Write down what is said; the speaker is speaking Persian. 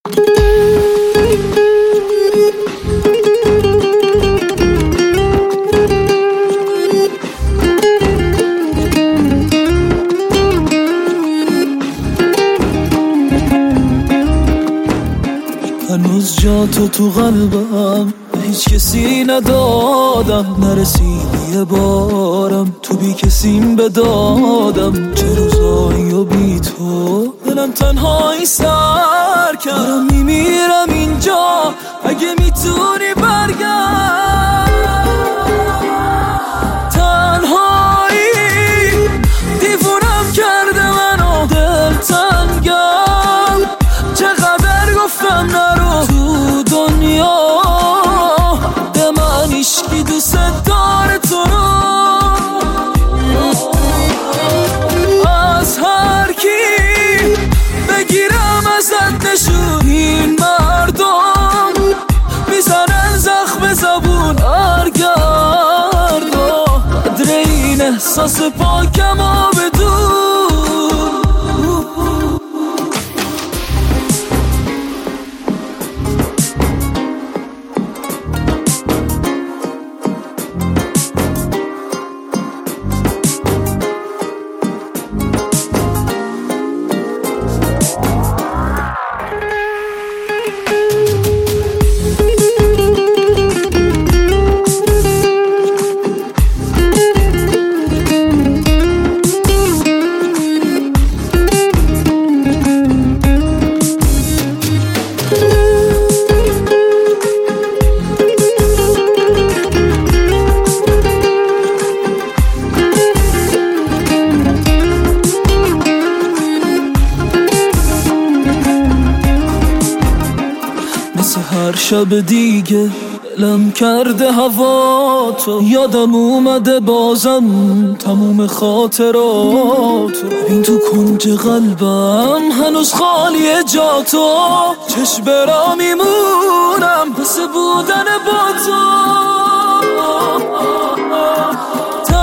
هنوز جا تو قلبم هیچ کسی ندادم، نرسیدی یه بارم تو بی کسیم بدادم. چه روزایی و بی تو دلم تنهایی سر کردم، میمیرم اینجا اگه میتونی برگرد. تنهایی دیوونم کرده منو، دل تنگم چقدر گفتم نرو تو دنیا، به من عشقی دوست داره تو رو. از هر کی بگیرم ازت نشون، این مردم میزنن زخم زبون ارگرد و قدر این احساس پاکم و بدون. مثل هر شب دیگه دلم کرده هوا تو، یادم اومده بازم تموم خاطرات. این تو کنج قلبم هنوز خالیه جا تو، چشم برا میمونم مثل بودن با تو.